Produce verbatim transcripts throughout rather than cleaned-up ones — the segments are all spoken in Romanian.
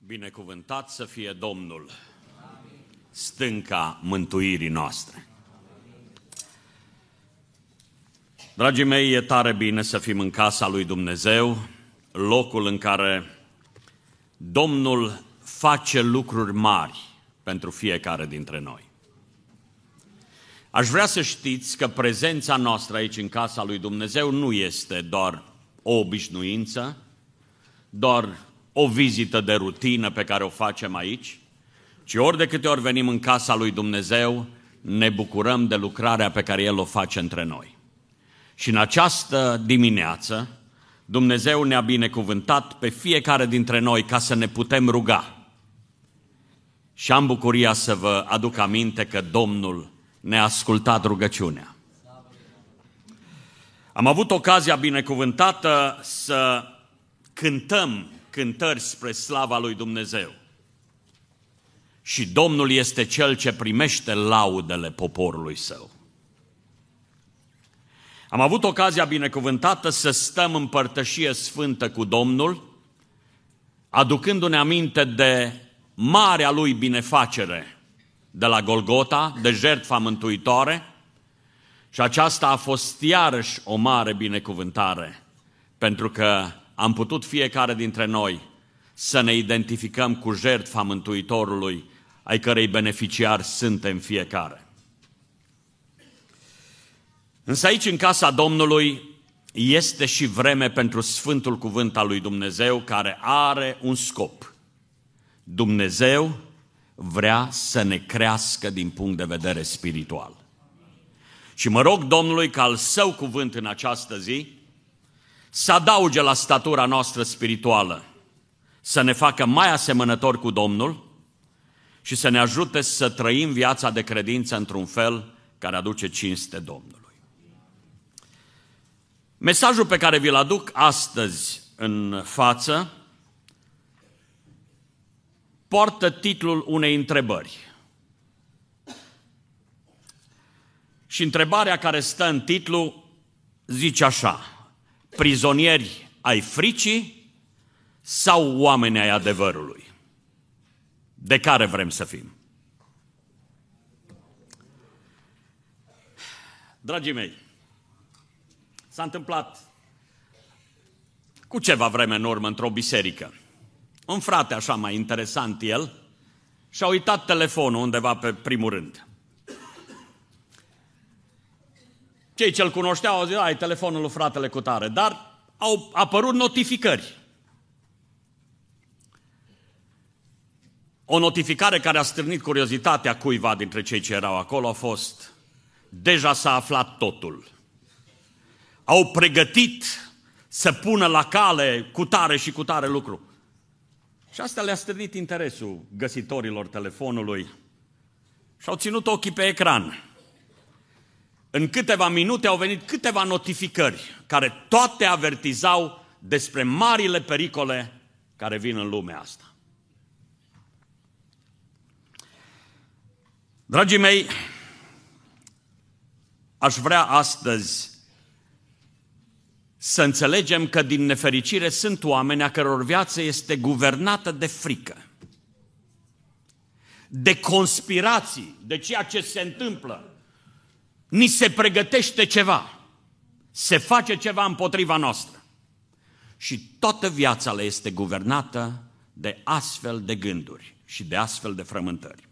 Binecuvântat să fie Domnul, stânca mântuirii noastre. Dragii mei, e tare bine să fim în casa lui Dumnezeu, locul în care Domnul face lucruri mari pentru fiecare dintre noi. Aș vrea să știți că prezența noastră aici în casa lui Dumnezeu nu este doar o obișnuință, doar o vizită de rutină pe care o facem aici, ci ori de câte ori venim în casa lui Dumnezeu, ne bucurăm de lucrarea pe care El o face între noi. Și în această dimineață, Dumnezeu ne-a binecuvântat pe fiecare dintre noi ca să ne putem ruga. Și am bucuria să vă aduc aminte că Domnul ne-a ascultat rugăciunea. Am avut ocazia binecuvântată să cântăm cântări spre slava lui Dumnezeu. Și Domnul este Cel ce primește laudele poporului Său. Am avut ocazia binecuvântată să stăm în părtășie sfântă cu Domnul, aducându-ne aminte de marea Lui binefacere de la Golgota, de jertfa mântuitoare, și aceasta a fost iarăși o mare binecuvântare, pentru că am putut fiecare dintre noi să ne identificăm cu jertfa Mântuitorului, ai cărei beneficiari suntem fiecare. Însă aici, în casa Domnului, este și vreme pentru Sfântul Cuvânt al lui Dumnezeu, care are un scop. Dumnezeu vrea să ne crească din punct de vedere spiritual. Și mă rog Domnului ca al Său cuvânt în această zi să adauge la statura noastră spirituală, să ne facă mai asemănători cu Domnul și să ne ajute să trăim viața de credință într-un fel care aduce cinste Domnului. Mesajul pe care vi-l aduc astăzi în față poartă titlul unei întrebări. Și întrebarea care stă în titlu zice așa: prizonieri ai fricii sau oameni ai adevărului? De care vrem să fim? Dragii mei, s-a întâmplat cu ceva vreme în urmă într-o biserică. Un frate așa mai interesant el și-a uitat telefonul undeva pe primul rând. Cei ce-l cunoșteau au zis: ai telefonul lui fratele cu tare, dar au apărut notificări. O notificare care a stârnit curiozitatea cuiva dintre cei ce erau acolo a fost: deja s-a aflat totul. Au pregătit să pună la cale cu tare și cu tare lucru. Și asta le-a stârnit interesul găsitorilor telefonului și au ținut ochii pe ecran. În câteva minute au venit câteva notificări care toate avertizau despre marile pericole care vin în lumea asta. Dragii mei, aș vrea astăzi să înțelegem că din nefericire sunt oameni a căror viață este guvernată de frică, de conspirații, de ceea ce se întâmplă. Ni se pregătește ceva, se face ceva împotriva noastră. Și toată viața le este guvernată de astfel de gânduri și de astfel de frământări.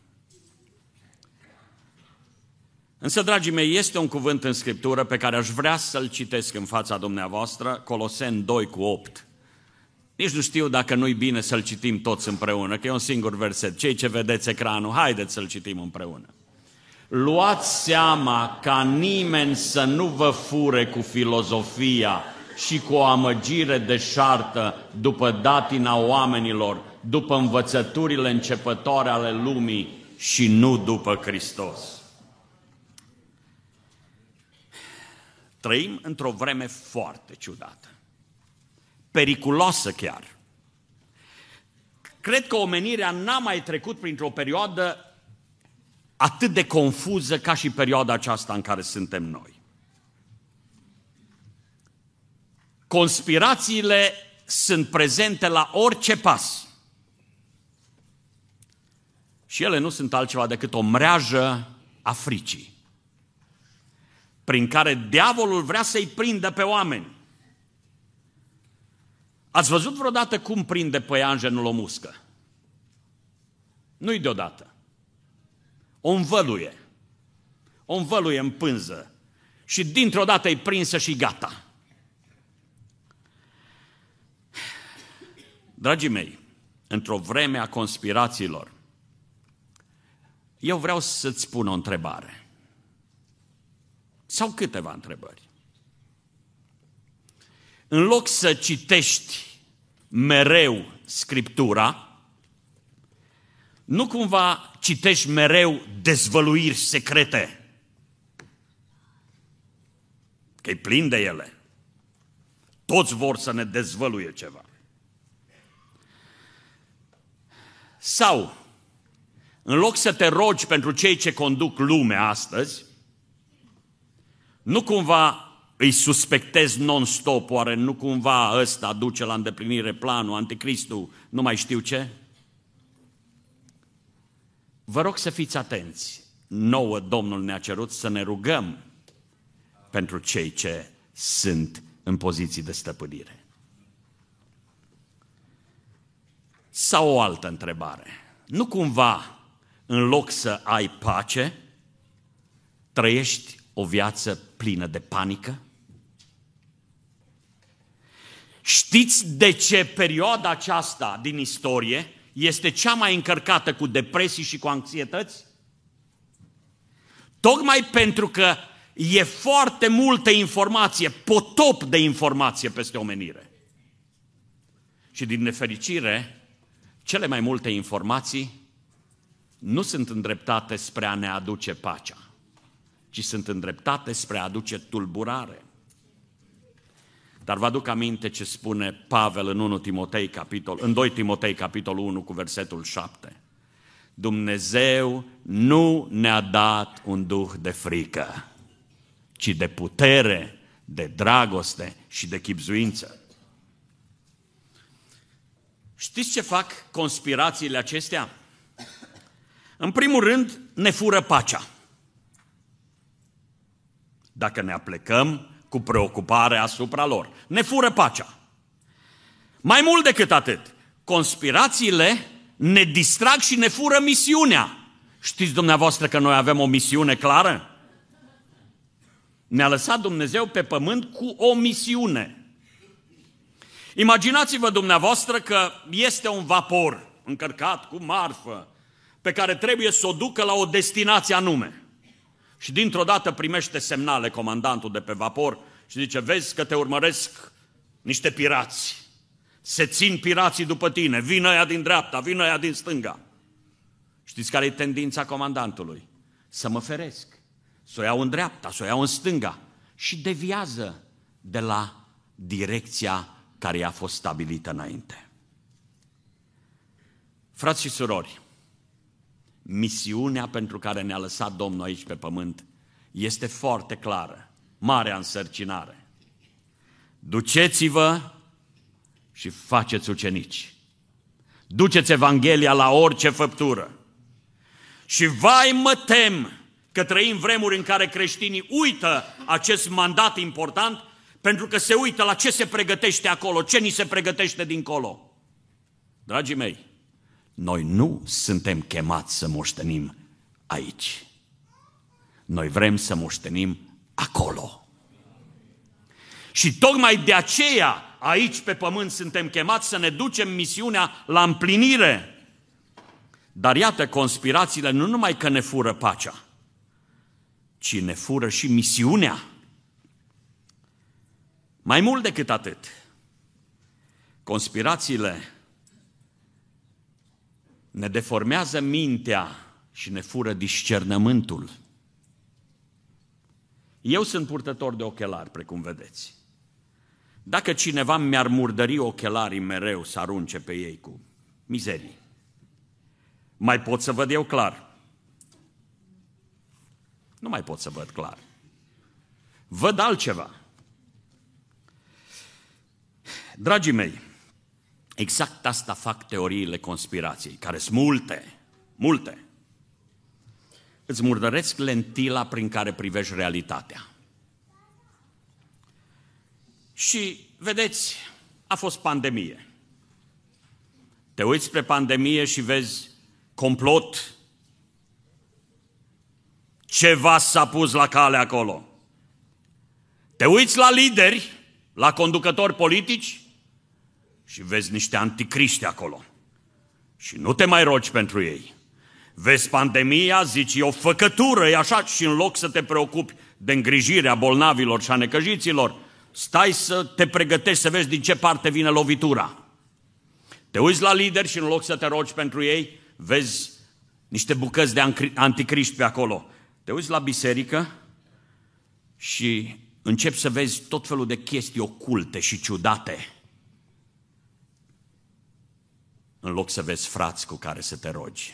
Însă, dragii mei, este un cuvânt în Scriptură pe care aș vrea să-l citesc în fața dumneavoastră, Coloseni doi cu opt. Nici nu știu dacă nu-i bine să-l citim toți împreună, că e un singur verset. Cei ce vedeți ecranul, haideți să-l citim împreună. Luați seama ca nimeni să nu vă fure cu filozofia și cu o amăgire deșartă după datina oamenilor, după învățăturile începătoare ale lumii și nu după Hristos. Trăim într-o vreme foarte ciudată, periculoasă chiar. Cred că omenirea n-a mai trecut printr-o perioadă atât de confuză ca și perioada aceasta în care suntem noi. Conspirațiile sunt prezente la orice pas. Și ele nu sunt altceva decât o mreajă a fricii, prin care diavolul vrea să-i prindă pe oameni. Ați văzut vreodată cum prinde păianjenul o muscă? Nu-i deodată. O învăluie. O învăluie în pânză și dintr-o dată e prinsă și gata. Dragii mei, într-o vreme a conspirațiilor, eu vreau să-ți spun o întrebare. Sau câteva întrebări. În loc să citești mereu Scriptura, nu cumva citești mereu dezvăluiri secrete, că e plin de ele. Toți vor să ne dezvăluie ceva. Sau, în loc să te rogi pentru cei ce conduc lumea astăzi, nu cumva îi suspectezi non-stop, oare nu cumva ăsta duce la îndeplinire planul, anticristul, nu mai știu ce? Vă rog să fiți atenți. Nouă Domnul ne-a cerut să ne rugăm pentru cei ce sunt în poziții de stăpânire. Sau o altă întrebare. Nu cumva, în loc să ai pace, trăiești o viață plină de panică? Știți de ce perioada aceasta din istorie este cea mai încărcată cu depresii și cu anxietăți? Tocmai pentru că e foarte multă informație, potop de informație peste omenire. Și din nefericire, cele mai multe informații nu sunt îndreptate spre a ne aduce pacea, ci sunt îndreptate spre a aduce tulburare. Dar vă aduc aminte ce spune Pavel în unu Timotei, capitol, în doi Timotei, capitolul unu, cu versetul șapte. Dumnezeu nu ne-a dat un duh de frică, ci de putere, de dragoste și de chibzuință. Știți ce fac conspirațiile acestea? În primul rând, ne fură pacea. Dacă ne aplecăm cu preocupare asupra lor, ne fură pacea. Mai mult decât atât, conspirațiile ne distrag și ne fură misiunea. Știți dumneavoastră că noi avem o misiune clară? Ne-a lăsat Dumnezeu pe pământ cu o misiune. Imaginați-vă dumneavoastră că este un vapor încărcat cu marfă pe care trebuie să o ducă la o destinație anume. Și dintr-o dată primește semnale comandantul de pe vapor și zice, vezi că te urmăresc niște pirați. Se țin pirații după tine, vin ăia din dreapta, vin ăia din stânga. Știți care e tendința comandantului? Să mă feresc, să o iau în dreapta, să o iau în stânga. Și deviază de la direcția care i-a fost stabilită înainte. Frați și surori, misiunea pentru care ne-a lăsat Domnul aici pe pământ este foarte clară, marea însărcinare. Duceți-vă și faceți ucenici. Duceți Evanghelia la orice făptură. Și vai mă tem că trăim vremuri în care creștinii uită acest mandat important pentru că se uită la ce se pregătește acolo, ce ni se pregătește dincolo. Dragii mei, noi nu suntem chemați să moștenim aici. Noi vrem să moștenim acolo. Și tocmai de aceea aici pe pământ suntem chemați să ne ducem misiunea la împlinire. Dar iată, conspirațiile nu numai că ne fură pacea, ci ne fură și misiunea. Mai mult decât atât, conspirațiile ne deformează mintea și ne fură discernământul. Eu sunt purtător de ochelari, precum vedeți. Dacă cineva mi-ar murdări ochelarii mereu să arunce pe ei cu mizerii, mai pot să văd eu clar? Nu mai pot să văd clar. Văd altceva. Dragii mei, exact asta fac teoriile conspirației, care sunt multe, multe. îți murdăresc lentila prin care privești realitatea. Și, vedeți, a fost pandemie. Te uiți spre pandemie și vezi complot. Ceva s-a pus la cale acolo. Te uiți la lideri, la conducători politici și vezi niște anticriști acolo. Și nu te mai rogi pentru ei. Vezi pandemia, zici, e o făcătură, e așa, și în loc să te preocupi de îngrijirea bolnavilor și a necăjiților, stai să te pregătești să vezi din ce parte vine lovitura. Te uiți la lideri și în loc să te rogi pentru ei, vezi niște bucăți de anticriști pe acolo. Te uiți la biserică și începi să vezi tot felul de chestii oculte și ciudate, în loc să vezi frați cu care să te rogi.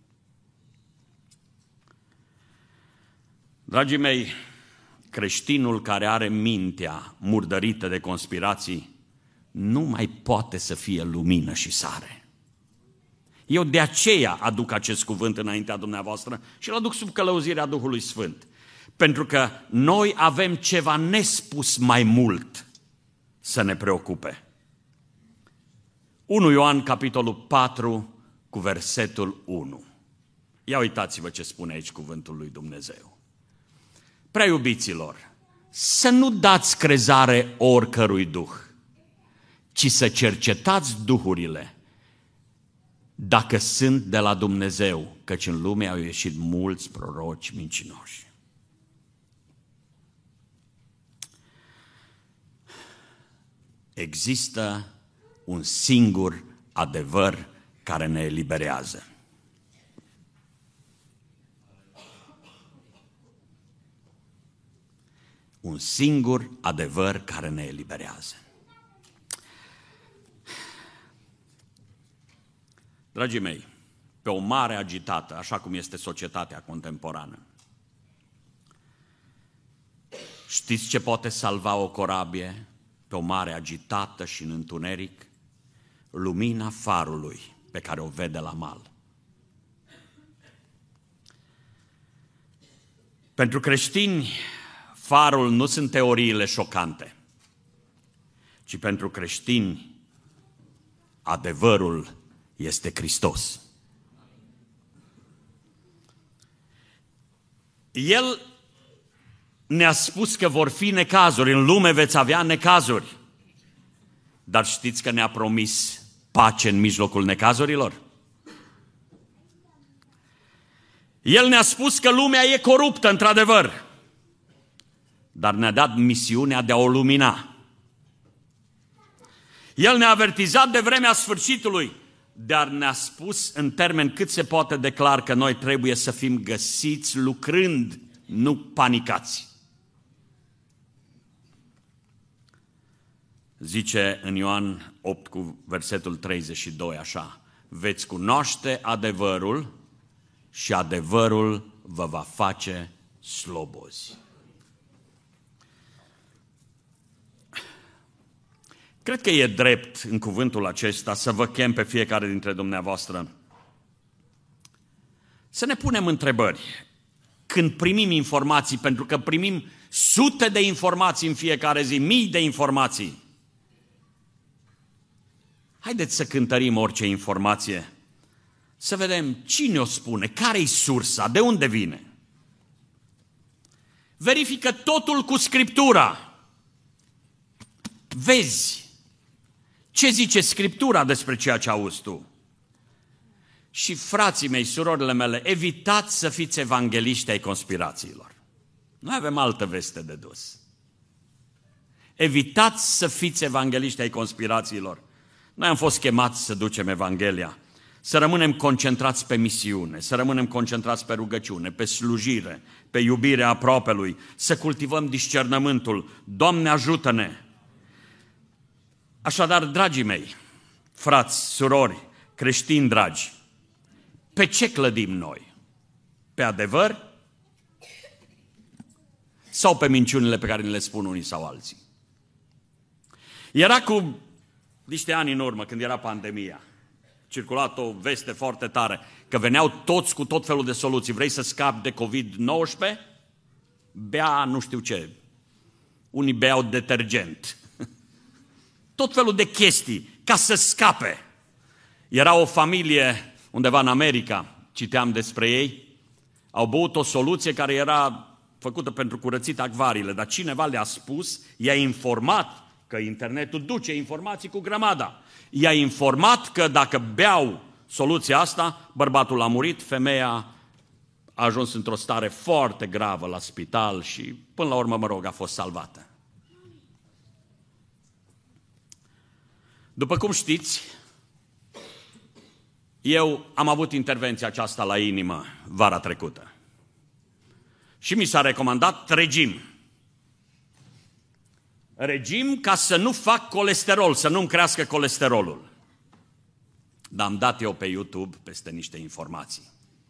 Dragii mei, creștinul care are mintea murdărită de conspirații nu mai poate să fie lumină și sare. Eu de aceea aduc acest cuvânt înaintea dumneavoastră și îl aduc sub călăuzirea Duhului Sfânt. Pentru că noi avem ceva nespus mai mult să ne preocupe. unu Ioan, capitolul patru, cu versetul unu. Ia uitați-vă ce spune aici cuvântul lui Dumnezeu. Prea iubiților, să nu dați crezare oricărui duh, ci să cercetați duhurile, dacă sunt de la Dumnezeu, căci în lume au ieșit mulți proroci mincinoși. Există un singur adevăr care ne eliberează. Un singur adevăr care ne eliberează. Dragii mei, pe o mare agitată, așa cum este societatea contemporană, știți ce poate salva o corabie pe o mare agitată și în întuneric? Lumina farului pe care o vede la mal. Pentru creștini, farul nu sunt teoriile șocante, ci pentru creștini, adevărul este Hristos. El ne-a spus că vor fi necazuri, în lume veți avea necazuri, dar știți că ne-a promis pace în mijlocul necazurilor? El ne-a spus că lumea e coruptă, într-adevăr, dar ne-a dat misiunea de a o lumina. El ne-a avertizat de vremea sfârșitului, dar ne-a spus în termen cât se poate de clar că noi trebuie să fim găsiți lucrând, nu panicați. Zice în Ioan opt cu versetul treizeci și doi așa: veți cunoaște adevărul și adevărul vă va face slobozi. Cred că e drept în cuvântul acesta să vă chem pe fiecare dintre dumneavoastră să ne punem întrebări când primim informații, pentru că primim sute de informații în fiecare zi, mii de informații. Haideți să cântărim orice informație, să vedem cine o spune, care-i sursa, de unde vine. Verifică totul cu Scriptura. Vezi ce zice Scriptura despre ceea ce auzi tu. Și frații mei, surorile mele, evitați să fiți evangeliști ai conspirațiilor. Noi avem altă veste de dus. Evitați să fiți evangeliști ai conspirațiilor. Noi am fost chemați să ducem Evanghelia, să rămânem concentrați pe misiune, să rămânem concentrați pe rugăciune, pe slujire, pe iubirea aproapelui, să cultivăm discernământul. Doamne, ajută-ne! Așadar, dragii mei, frați, surori, creștini dragi, pe ce clădim noi? Pe adevăr? Sau pe minciunile pe care ni le spun unii sau alții? Era cu niște ani în urmă, când era pandemia. circulat o veste foarte tare, că veneau toți cu tot felul de soluții. Vrei să scapi de covid nouăsprezece? Bea nu știu ce. Unii beau detergent. Tot felul de chestii ca să scape. Era o familie undeva în America, citeam despre ei, au băut o soluție care era făcută pentru curățit acvariile, dar cineva le-a spus, i-a informat, că internetul duce informații cu grămada, i-a informat că dacă beau soluția asta, bărbatul a murit, femeia a ajuns într-o stare foarte gravă la spital și până la urmă, mă rog, a fost salvată. După cum știți, eu am avut intervenția aceasta la inimă vara trecută și mi s-a recomandat regim. Regim ca să nu fac colesterol, să nu-mi crească colesterolul. Dar am dat eu pe YouTube peste niște informații.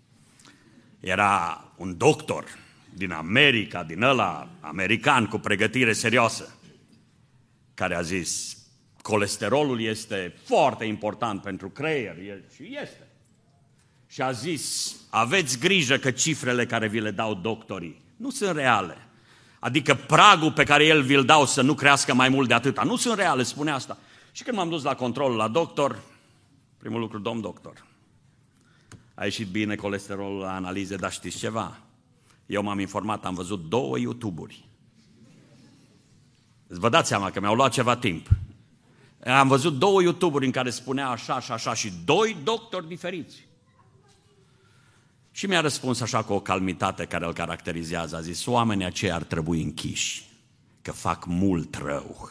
Era un doctor din America, din ăla american cu pregătire serioasă, care a zis: colesterolul este foarte important pentru creier și este. Și a zis: aveți grijă că cifrele care vi le dau doctorii nu sunt reale. Adică pragul pe care el vi-l dau să nu crească mai mult de atâta, nu sunt reale, spune asta. Și când m-am dus la control la doctor, primul lucru: domn doctor, a ieșit bine colesterolul la analize, dar știți ceva? Eu m-am informat, am văzut două YouTube-uri. Vă dați seama că mi-au luat ceva timp. Am văzut două YouTube-uri în care spunea așa și așa și doi doctori diferiți. Și mi-a răspuns așa cu o calmitate care îl caracterizează. A zis: oamenii aceia ar trebui închiși, că fac mult rău.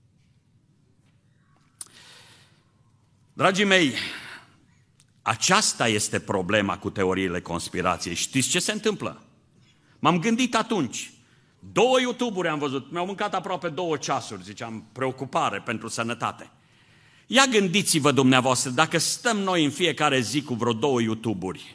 Dragii mei, aceasta este problema cu teoriile conspirației. Știți ce se întâmplă? M-am gândit atunci. Două YouTube-uri am văzut, mi-au mâncat aproape două ceasuri, ziceam, preocupare pentru sănătate. Ia gândiți-vă dumneavoastră, dacă stăm noi în fiecare zi cu vreo două YouTube-uri,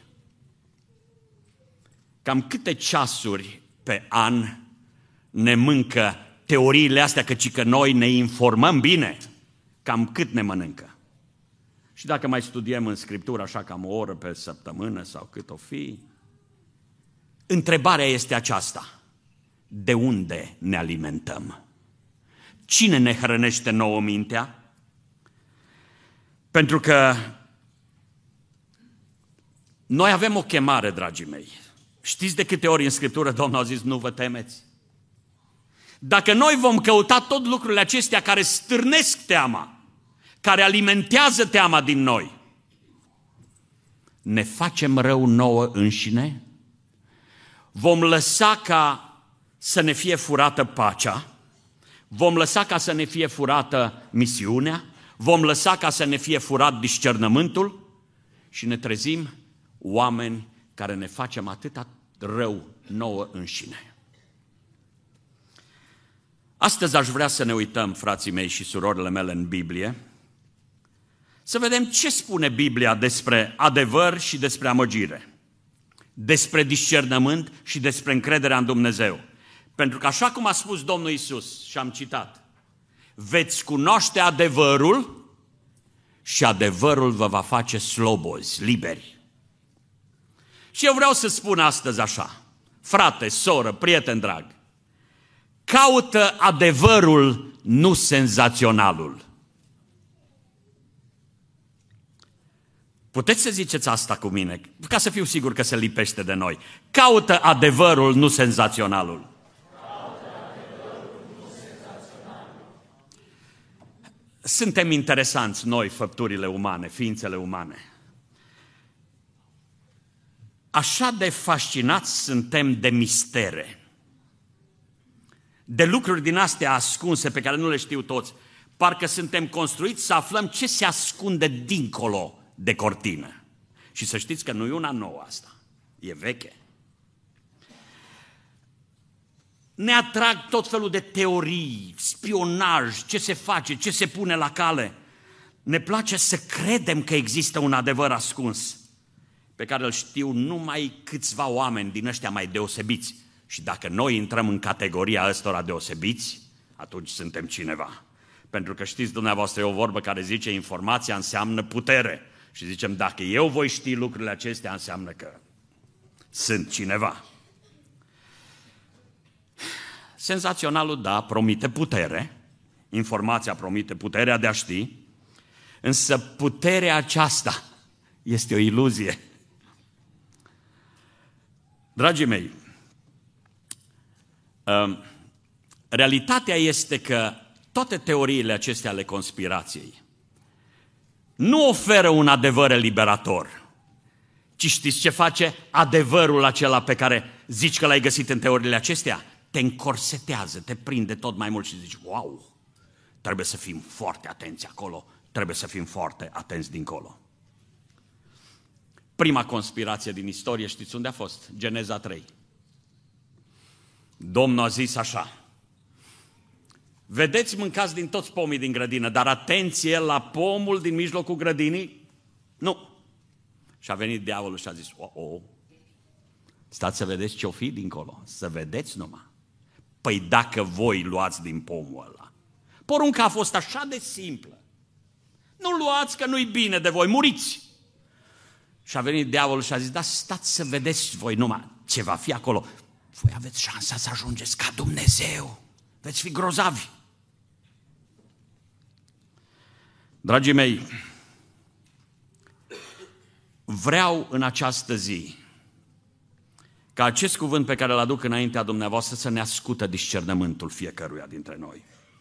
cam câte ceasuri pe an ne mâncă teoriile astea, căci că noi ne informăm bine, cam cât ne mănâncă? Și dacă mai studiem în Scriptură așa cam o oră pe săptămână sau cât o fi, întrebarea este aceasta: de unde ne alimentăm? Cine ne hrănește nouă mintea? Pentru că noi avem o chemare, dragii mei. Știți de câte ori în Scriptură Domnul a zis: nu vă temeți? Dacă noi vom căuta tot lucrurile acestea care stârnesc teama, care alimentează teama din noi, ne facem rău nouă înșine? Vom lăsa ca să ne fie furată pacea, vom lăsa ca să ne fie furată misiunea, vom lăsa ca să ne fie furat discernământul și ne trezim oameni care ne facem atâta rău nouă înșine. Astăzi aș vrea să ne uităm, frații mei și surorile mele, în Biblie, să vedem ce spune Biblia despre adevăr și despre amăgire, despre discernământ și despre încrederea în Dumnezeu. Pentru că așa cum a spus Domnul Iisus, și am citat, veți cunoaște adevărul și adevărul vă va face slobozi, liberi. Și eu vreau să spun astăzi așa: frate, soră, prieten drag, caută adevărul, nu senzaționalul. Puteți să ziceți asta cu mine, ca să fiu sigur că se lipește de noi. Caută adevărul, nu senzaționalul. Caută adevărul, nu senzaționalul. Suntem interesanți noi, făpturile umane, ființele umane. Așa de fascinați suntem de mistere, de lucruri din astea ascunse pe care nu le știu toți. Parcă suntem construiți să aflăm ce se ascunde dincolo de cortină. Și să știți că nu e una nouă asta, e veche. Ne atrag tot felul de teorii, spionaj, ce se face, ce se pune la cale. Ne place să credem că există un adevăr ascuns, pe care îl știu numai câțiva oameni din ăștia mai deosebiți. Și dacă noi intrăm în categoria ăstora deosebiți, atunci suntem cineva. Pentru că știți dumneavoastră, e o vorbă care zice: informația înseamnă putere. Și zicem, dacă eu voi ști lucrurile acestea, înseamnă că sunt cineva. Senzaționalul, da, promite putere, informația promite puterea de a ști, însă puterea aceasta este o iluzie. Dragii mei, realitatea este că toate teoriile acestea ale conspirației nu oferă un adevăr eliberator, ci știți ce face adevărul acela pe care zici că l-ai găsit în teoriile acestea? Te încorsetează, te prinde tot mai mult și zici, wow, trebuie să fim foarte atenți acolo, trebuie să fim foarte atenți dincolo. Prima conspirație din istorie, știți unde a fost? Geneza trei. Domnul a zis așa, vedeți, mâncați din toți pomii din grădină, dar atenție la pomul din mijlocul grădinii, nu. Și a venit diavolul și a zis, oh, oh, stați să vedeți ce-o fi dincolo, să vedeți numai. Păi dacă voi luați din pomul ăla, porunca a fost așa de simplă, nu luați că nu-i bine de voi, muriți. Și a venit diavolul și a zis, da, stați să vedeți voi numai ce va fi acolo. Voi aveți șansa să ajungeți ca Dumnezeu, veți fi grozavi. Dragii mei, vreau în această zi ca acest cuvânt pe care îl aduc înaintea dumneavoastră să ne ascută discernământul fiecăruia dintre noi.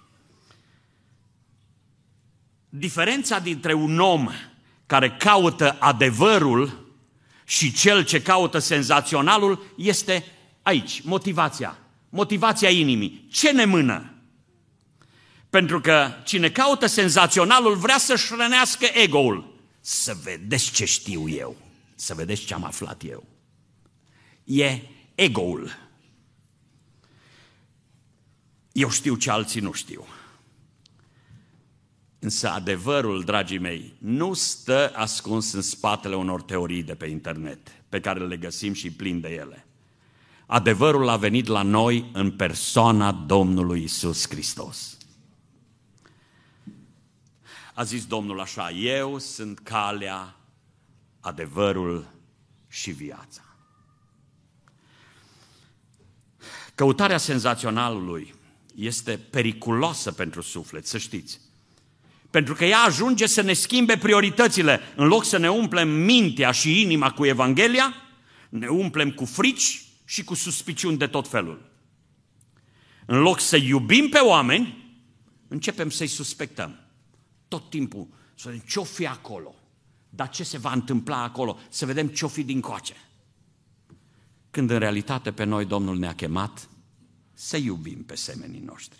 Diferența dintre un om care caută adevărul și cel ce caută senzaționalul este aici, motivația. Motivația inimii. Ce ne mână? Pentru că cine caută senzaționalul vrea să-și rănească ego-ul. Să vedeți ce știu eu, să vedeți ce am aflat eu. E ego-ul. Eu știu ce alții nu știu. Însă adevărul, dragii mei, nu stă ascuns în spatele unor teorii de pe internet, pe care le găsim și plin de ele. Adevărul a venit la noi în persoana Domnului Iisus Hristos. A zis Domnul așa, eu sunt calea, adevărul și viața. Căutarea senzaționalului este periculoasă pentru suflet, să știți. Pentru că ea ajunge să ne schimbe prioritățile. În loc să ne umplem mintea și inima cu Evanghelia, ne umplem cu frici și cu suspiciuni de tot felul. În loc să iubim pe oameni, începem să-i suspectăm. Tot timpul să vedem ce-o fi acolo, dar ce se va întâmpla acolo, să vedem ce-o fi dincoace. Când în realitate pe noi Domnul ne-a chemat să iubim pe semenii noștri.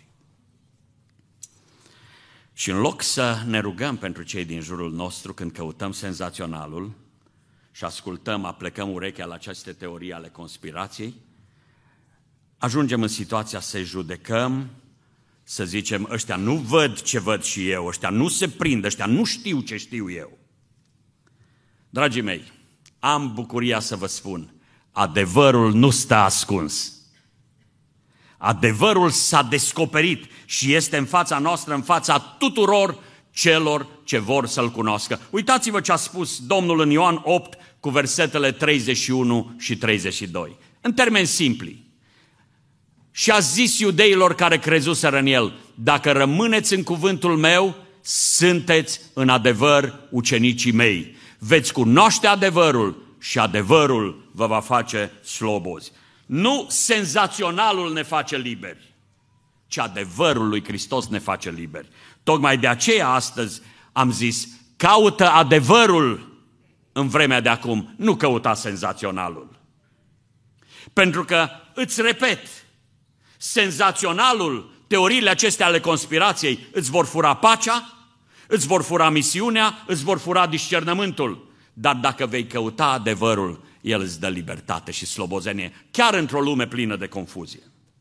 Și în loc să ne rugăm pentru cei din jurul nostru când căutăm senzaționalul și ascultăm, aplecăm urechea la aceste teorii ale conspirației, ajungem în situația să-i judecăm, să zicem, ăștia nu văd ce văd și eu, ăștia nu se prind, ăștia nu știu ce știu eu. Dragii mei, am bucuria să vă spun, adevărul nu stă ascuns. Adevărul s-a descoperit și este în fața noastră, în fața tuturor celor ce vor să-L cunoască. Uitați-vă ce a spus Domnul în Ioan opt cu versetele treizeci și unu și treizeci și doi. În termeni simpli. Și a zis iudeilor care crezuseră în El, dacă rămâneți în cuvântul meu, sunteți în adevăr ucenicii mei. Veți cunoaște adevărul și adevărul vă va face slobozi. Nu senzaționalul ne face liberi, ci adevărul lui Hristos ne face liberi. Tocmai de aceea astăzi am zis, caută adevărul în vremea de acum, nu căuta senzaționalul. Pentru că, îți repet, senzaționalul, teoriile acestea ale conspirației îți vor fura pacea, îți vor fura misiunea, îți vor fura discernământul. Dar dacă vei căuta adevărul, El îți dă libertate și slobozenie, chiar într-o lume plină de confuzie.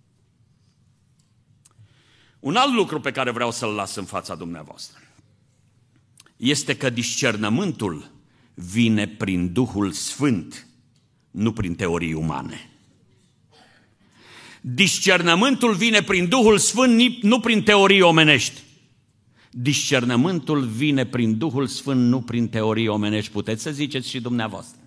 Un alt lucru pe care vreau să-l las în fața dumneavoastră este că discernământul vine prin Duhul Sfânt, nu prin teorii umane. Discernământul vine prin Duhul Sfânt, nu prin teorii omenești. Discernământul vine prin Duhul Sfânt, nu prin teorii omenești. Puteți să ziceți și dumneavoastră.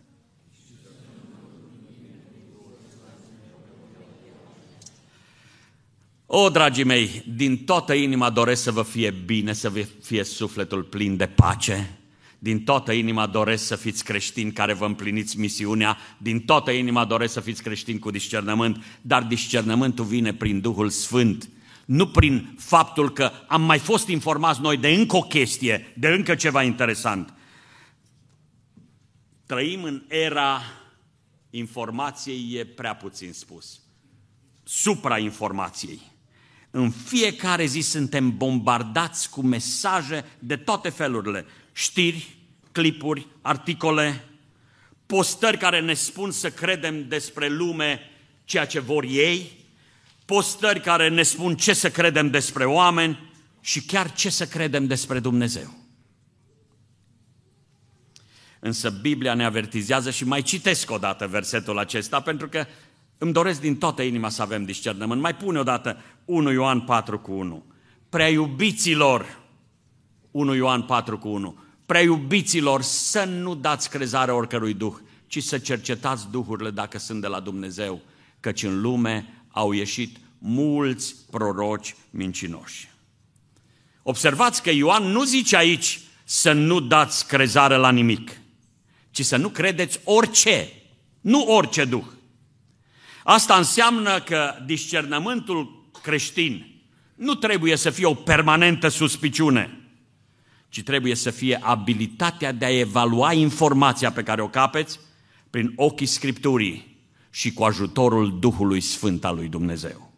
O, dragii mei, din toată inima doresc să vă fie bine, să vă fie sufletul plin de pace. Din toată inima doresc să fiți creștini care vă împliniți misiunea. Din toată inima doresc să fiți creștini cu discernământ. Dar discernământul vine prin Duhul Sfânt. Nu prin faptul că am mai fost informați noi de încă o chestie, de încă ceva interesant. Trăim în era informației, e prea puțin spus. Suprainformației. În fiecare zi suntem bombardați cu mesaje de toate felurile. Știri, clipuri, articole, postări care ne spun să credem despre lume ceea ce vor ei, postări care ne spun ce să credem despre oameni și chiar ce să credem despre Dumnezeu. Însă Biblia ne avertizează și mai citesc o dată versetul acesta pentru că îmi doresc din toată inima să avem discernământ. Mai pune odată unu Ioan patru cu unu. Prea iubiților, unu Ioan patru cu unu. Prea iubiților, să nu dați crezare oricărui duh, ci să cercetați duhurile dacă sunt de la Dumnezeu, căci în lume au ieșit mulți proroci mincinoși. Observați că Ioan nu zice aici să nu dați crezare la nimic, ci să nu credeți orice, nu orice duh. Asta înseamnă că discernământul creștin nu trebuie să fie o permanentă suspiciune, ci trebuie să fie abilitatea de a evalua informația pe care o capeți prin ochii Scripturii și cu ajutorul Duhului Sfânt al lui Dumnezeu.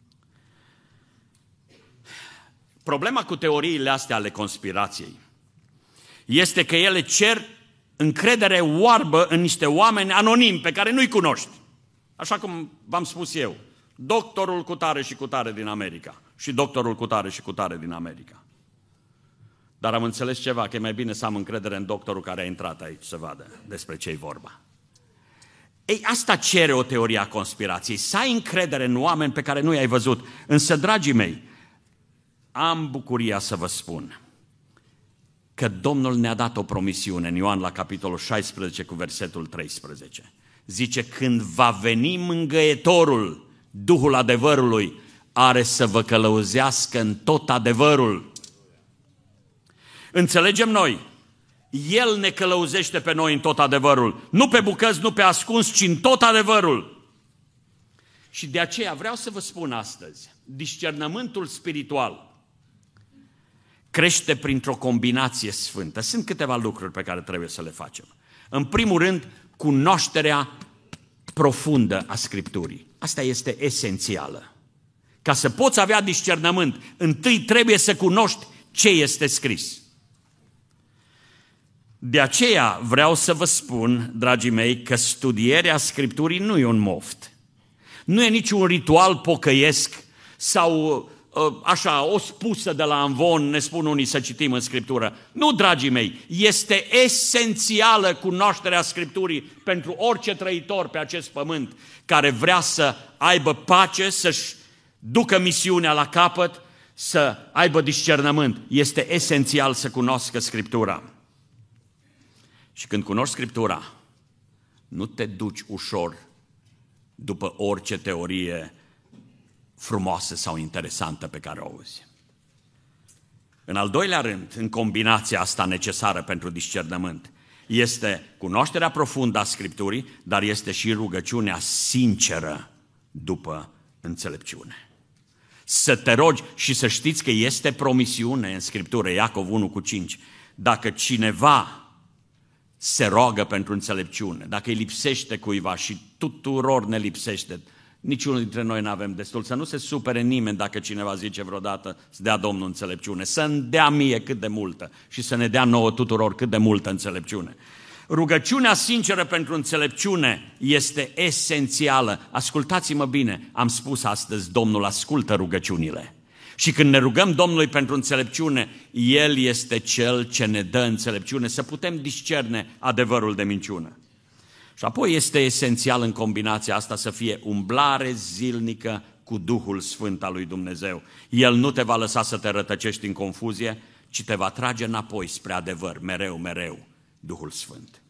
Problema cu teoriile astea ale conspirației este că ele cer încredere oarbă în niște oameni anonimi pe care nu-i cunoști. Așa cum v-am spus eu, doctorul cutare și cutare din America și doctorul cutare și cutare din America. Dar am înțeles ceva, că e mai bine să am încredere în doctorul care a intrat aici să vadă despre ce-i vorba. Ei, asta cere o teorie a conspirației, să ai încredere în oameni pe care nu i-ai văzut. Însă, dragii mei, am bucuria să vă spun că Domnul ne-a dat o promisiune în Ioan la capitolul șaisprezece cu versetul treisprezece. Zice, când va veni mângâietorul, Duhul adevărului, are să vă călăuzească în tot adevărul. Înțelegem noi, El ne călăuzește pe noi în tot adevărul, nu pe bucăți, nu pe ascuns, ci în tot adevărul. Și de aceea vreau să vă spun astăzi, discernământul spiritual crește printr-o combinație sfântă. Sunt câteva lucruri pe care trebuie să le facem. În primul rând, cunoașterea profundă a Scripturii. Asta este esențială. Ca să poți avea discernământ, întâi trebuie să cunoști ce este scris. De aceea vreau să vă spun, dragii mei, că studierea Scripturii nu e un moft. Nu e niciun ritual pocăiesc sau așa, o spusă de la amvon, ne spun unii să citim în Scriptură. Nu, dragii mei, este esențială cunoașterea Scripturii pentru orice trăitor pe acest pământ care vrea să aibă pace, să-și ducă misiunea la capăt, să aibă discernământ. Este esențial să cunoască Scriptura. Și când cunoști Scriptura, nu te duci ușor după orice teorie frumoasă sau interesantă pe care o auzi. În al doilea rând, în combinația asta necesară pentru discernământ, este cunoașterea profundă a Scripturii, dar este și rugăciunea sinceră după înțelepciune. Să te rogi și să știți că este promisiune în Scriptură, Iacov unu cu cinci, dacă cineva se roagă pentru înțelepciune, dacă îi lipsește cuiva și tuturor ne lipsește, niciunul dintre noi nu avem destul, să nu se supere nimeni dacă cineva zice vreodată să dea Domnul înțelepciune, să-mi dea mie cât de multă și să ne dea nouă tuturor cât de multă înțelepciune. Rugăciunea sinceră pentru înțelepciune este esențială. Ascultați-mă bine, am spus astăzi, Domnul ascultă rugăciunile. Și când ne rugăm Domnului pentru înțelepciune, El este Cel ce ne dă înțelepciune, să putem discerne adevărul de minciună. Și apoi este esențial în combinația asta să fie umblare zilnică cu Duhul Sfânt al lui Dumnezeu. El nu te va lăsa să te rătăcești în confuzie, ci te va trage înapoi spre adevăr, mereu, mereu, Duhul Sfânt.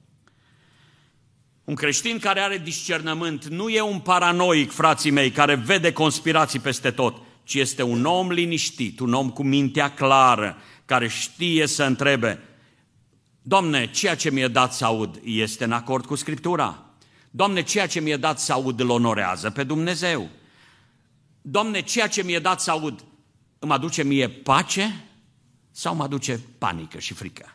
Un creștin care are discernământ nu e un paranoic, frații mei, care vede conspirații peste tot, ci este un om liniștit, un om cu mintea clară, care știe să întrebe: Doamne, ceea ce mi-e dat să aud este în acord cu Scriptura? Doamne, ceea ce mi-e dat să aud îl onorează pe Dumnezeu? Doamne, ceea ce mi-e dat să aud îmi aduce mie pace sau mă aduce panică și frică?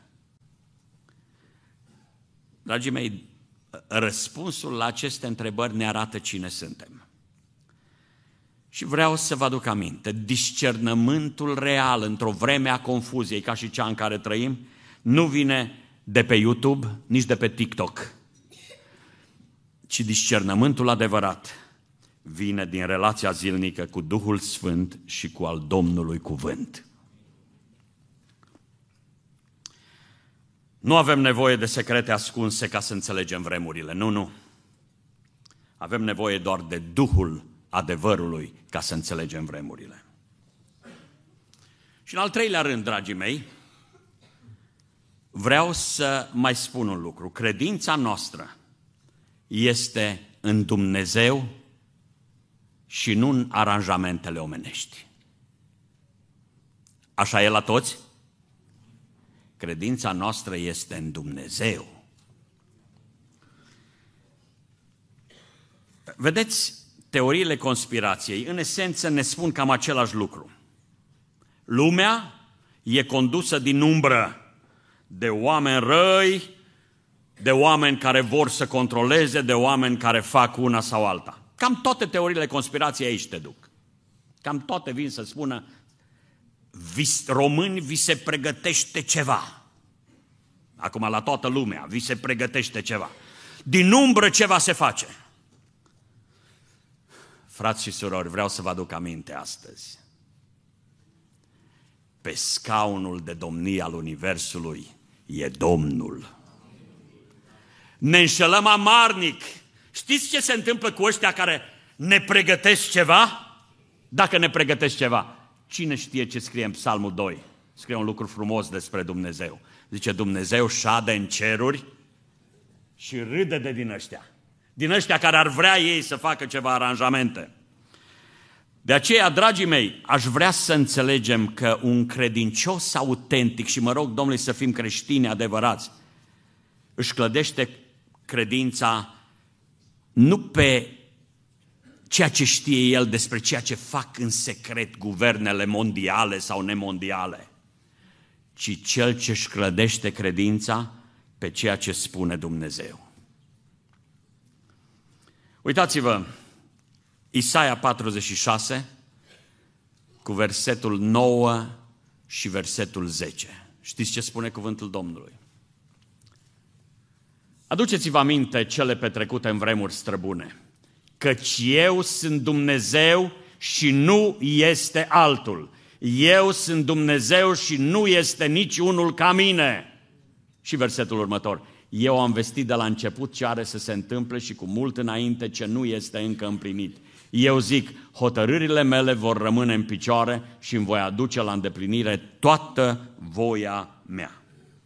Dragii mei, răspunsul la aceste întrebări ne arată cine suntem. Și vreau să vă aduc aminte, discernământul real într-o vreme a confuziei ca și cea în care trăim, nu vine de pe YouTube, nici de pe TikTok, ci discernământul adevărat vine din relația zilnică cu Duhul Sfânt și cu al Domnului cuvânt. Nu avem nevoie de secrete ascunse ca să înțelegem vremurile, nu, nu. Avem nevoie doar de Duhul adevărului ca să înțelegem vremurile. Și în al treilea rând, dragii mei, vreau să mai spun un lucru. Credința noastră este în Dumnezeu și nu în aranjamentele omenești. Așa e la toți? Credința noastră este în Dumnezeu. Vedeți, teoriile conspirației, în esență, ne spun cam același lucru. Lumea e condusă din umbră de oameni răi, de oameni care vor să controleze, de oameni care fac una sau alta. Cam toate teoriile conspirației aici te duc. Cam toate vin să spună: români, vi se pregătește ceva. Acum la toată lumea, vi se pregătește ceva. Din umbră ceva se face. Frați și surori, vreau să vă aduc aminte astăzi. Pe scaunul de domnie al Universului e Domnul. Ne înșelăm amarnic. Știți ce se întâmplă cu ăștia care ne pregătesc ceva? Dacă ne pregătesc ceva, cine știe ce scrie în Psalmul doi? Scrie un lucru frumos despre Dumnezeu. Zice: Dumnezeu șade în ceruri și râde de din ăștia. Din ăștia care ar vrea ei să facă ceva aranjamente. De aceea, dragii mei, aș vrea să înțelegem că un credincios autentic, și mă rog Domnului să fim creștini adevărați, își clădește credința nu pe ceea ce știe el despre ceea ce fac în secret guvernele mondiale sau nemondiale, ci cel ce își clădește credința pe ceea ce spune Dumnezeu. Uitați-vă, Isaia patruzeci și șase, cu versetul nouă și versetul zece. Știți ce spune cuvântul Domnului? Aduceți-vă aminte cele petrecute în vremuri străbune, căci eu sunt Dumnezeu și nu este altul. Eu sunt Dumnezeu și nu este nici unul ca mine. Și versetul următor: eu am vestit de la început ce are să se întâmple și cu mult înainte ce nu este încă împlinit. Eu zic, hotărârile mele vor rămâne în picioare și îmi voi aduce la îndeplinire toată voia mea.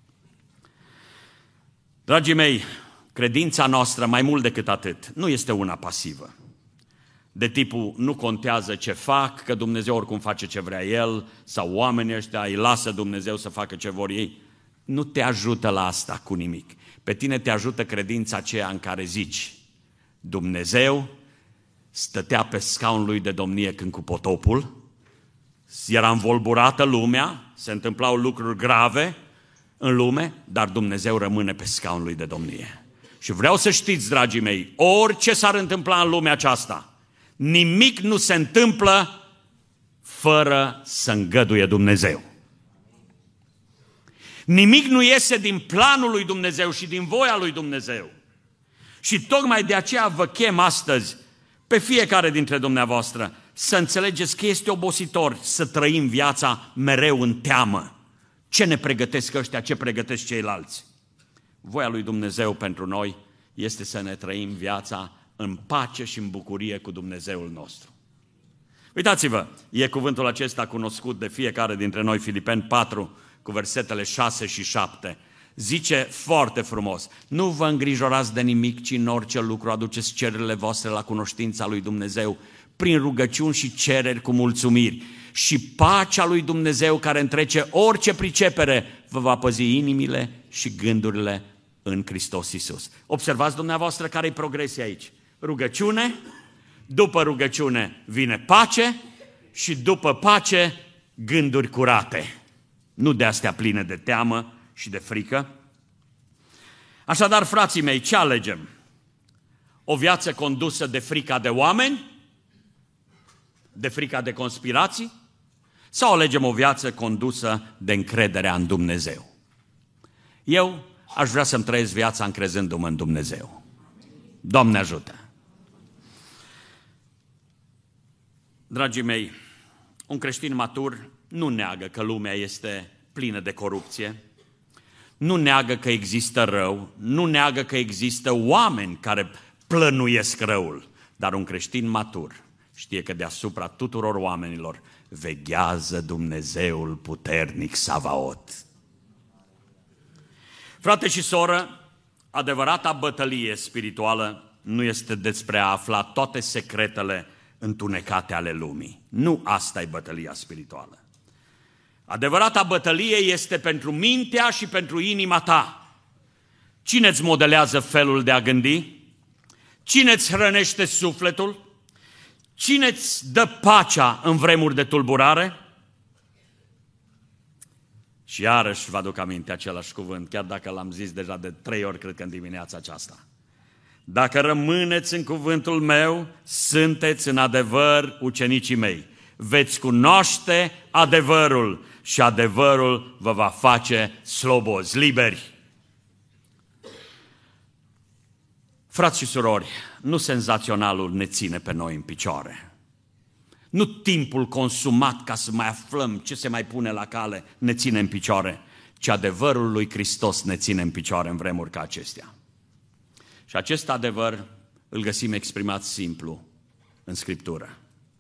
Dragii mei, credința noastră, mai mult decât atât, nu este una pasivă. De tipul, nu contează ce fac, că Dumnezeu oricum face ce vrea El, sau oamenii ăștia îi lasă Dumnezeu să facă ce vor ei. Nu te ajută la asta cu nimic. Pe tine te ajută credința aceea în care zici: Dumnezeu stătea pe scaunul lui de domnie când cu potopul, era învolburată lumea, se întâmplau lucruri grave în lume, dar Dumnezeu rămâne pe scaunul lui de domnie. Și vreau să știți, dragii mei, orice s-ar întâmpla în lumea aceasta, nimic nu se întâmplă fără să îngăduie Dumnezeu. Nimic nu iese din planul lui Dumnezeu și din voia lui Dumnezeu. Și tocmai de aceea vă chem astăzi pe fiecare dintre dumneavoastră să înțelegeți că este obositor să trăim viața mereu în teamă. Ce ne pregătesc ăștia, ce pregătesc ceilalți? Voia lui Dumnezeu pentru noi este să ne trăim viața în pace și în bucurie cu Dumnezeul nostru. Uitați-vă, e cuvântul acesta cunoscut de fiecare dintre noi, Filipeni patru, cu versetele șase și șapte. Zice foarte frumos: nu vă îngrijorați de nimic, ci în orice lucru aduceți cererile voastre la cunoștința lui Dumnezeu, prin rugăciuni și cereri cu mulțumiri. Și pacea lui Dumnezeu, care întrece orice pricepere, vă va păzi inimile și gândurile în Hristos Iisus. Observați dumneavoastră care-i progresia aici. Rugăciune, după rugăciune vine pace și după pace gânduri curate. Nu de astea pline de teamă și de frică. Așadar, frații mei, ce alegem? O viață condusă de frica de oameni? De frica de conspirații? Sau alegem o viață condusă de încrederea în Dumnezeu? Eu aș vrea să-mi trăiesc viața încrezându-mă în Dumnezeu. Doamne ajută! Dragii mei, un creștin matur nu neagă că lumea este plină de corupție, nu neagă că există rău, nu neagă că există oameni care plănuiesc răul, dar un creștin matur știe că deasupra tuturor oamenilor veghează Dumnezeul puternic Savaot. Frate și soră, adevărata bătălie spirituală nu este despre a afla toate secretele întunecate ale lumii. Nu asta e bătălia spirituală. Adevărata bătălie este pentru mintea și pentru inima ta. Cine îți modelează felul de a gândi? Cine îți hrănește sufletul? Cine îți dă pacea în vremuri de tulburare? Și iarăși vă aduc aminte același cuvânt, chiar dacă l-am zis deja de trei ori, cred că în dimineața aceasta. Dacă rămâneți în cuvântul meu, sunteți în adevăr ucenicii mei. Veți cunoaște adevărul și adevărul vă va face slobozi, liberi. Frați și surori, nu senzaționalul ne ține pe noi în picioare. Nu timpul consumat ca să mai aflăm ce se mai pune la cale ne ține în picioare, ci adevărul lui Hristos ne ține în picioare în vremuri ca acestea. Și acest adevăr îl găsim exprimat simplu în Scriptură.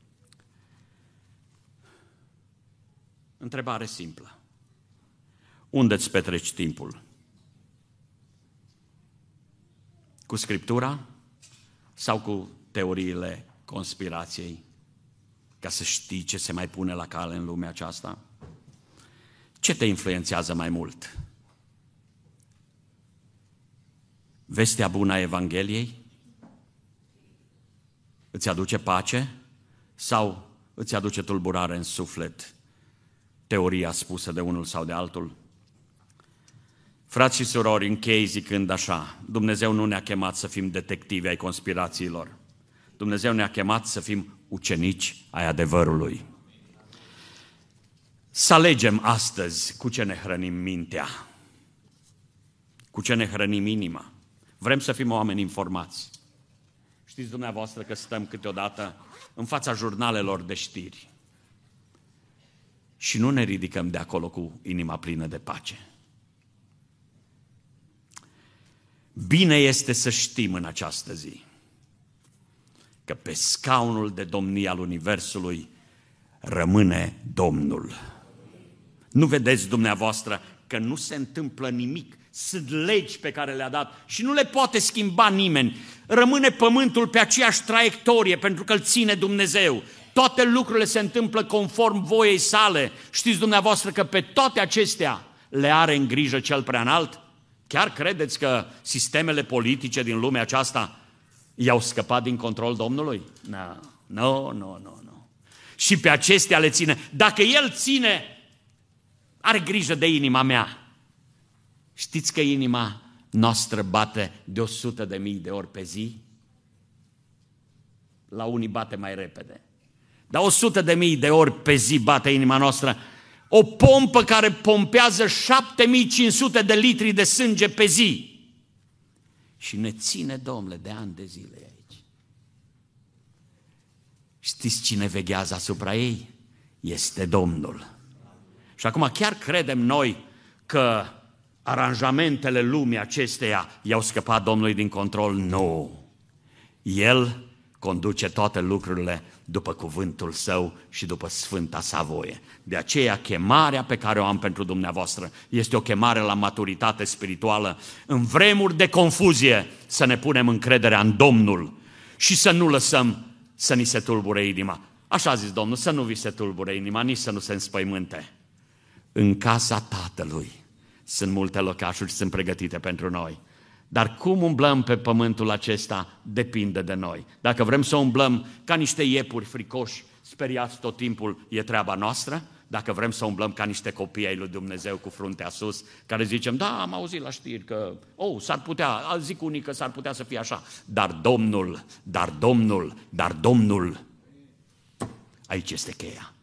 Întrebare simplă. Unde îți petreci timpul? Cu Scriptura sau cu teoriile conspirației? Ca să știi ce se mai pune la cale în lumea aceasta? Ce te influențează mai mult? Vestea bună a Evangheliei? Îți aduce pace? Sau îți aduce tulburare în suflet? Teoria spusă de unul sau de altul? Frați și surori, închei zicând așa: Dumnezeu nu ne-a chemat să fim detectivi ai conspirațiilor. Dumnezeu ne-a chemat să fim ucenici ai adevărului. Să alegem astăzi cu ce ne hrănim mintea, cu ce ne hrănim inima. Vrem să fim oameni informați. Știți dumneavoastră că stăm câteodată în fața jurnalelor de știri și nu ne ridicăm de acolo cu inima plină de pace. Bine este să știm în această zi că pe scaunul de domnie al Universului rămâne Domnul. Nu vedeți dumneavoastră că nu se întâmplă nimic? Sunt legi pe care le-a dat și nu le poate schimba nimeni. Rămâne pământul pe aceeași traiectorie pentru că îl ține Dumnezeu. Toate lucrurile se întâmplă conform voiei sale. Știți dumneavoastră că pe toate acestea le are în grijă cel preanalt? Chiar credeți că sistemele politice din lumea aceasta i-au scăpat din control Domnului? Nu, nu, nu, nu, nu. Și pe acestea le ține. Dacă El ține, are grijă de inima mea. Știți că inima noastră bate de o sută de mii de ori pe zi? La unii bate mai repede. Dar o sută de mii de ori pe zi bate inima noastră. O pompă care pompează șapte mii cinci sute de litri de sânge pe zi. Și ne ține, Domnule, de ani de zile aici. Știți cine veghează asupra ei? Este Domnul. Și acum chiar credem noi că aranjamentele lumii acesteia i-au scăpat Domnului din control? Nu. El conduce toate lucrurile după cuvântul Său și după sfânta sa voie. De aceea chemarea pe care o am pentru dumneavoastră este o chemare la maturitate spirituală. În vremuri de confuzie să ne punem încrederea în Domnul și să nu lăsăm să ni se tulbure inima. Așa a zis Domnul, să nu vi se tulbure inima, nici să nu se înspăimânte. În casa Tatălui sunt multe locașuri, sunt pregătite pentru noi. Dar cum umblăm pe pământul acesta depinde de noi. Dacă vrem să umblăm ca niște iepuri fricoși, speriați tot timpul, e treaba noastră. Dacă vrem să umblăm ca niște copii ai lui Dumnezeu cu fruntea sus, care zicem, da, am auzit la știri că, oh, s-ar putea, zic unii că s-ar putea să fie așa. Dar Domnul, dar Domnul, dar Domnul, aici este cheia.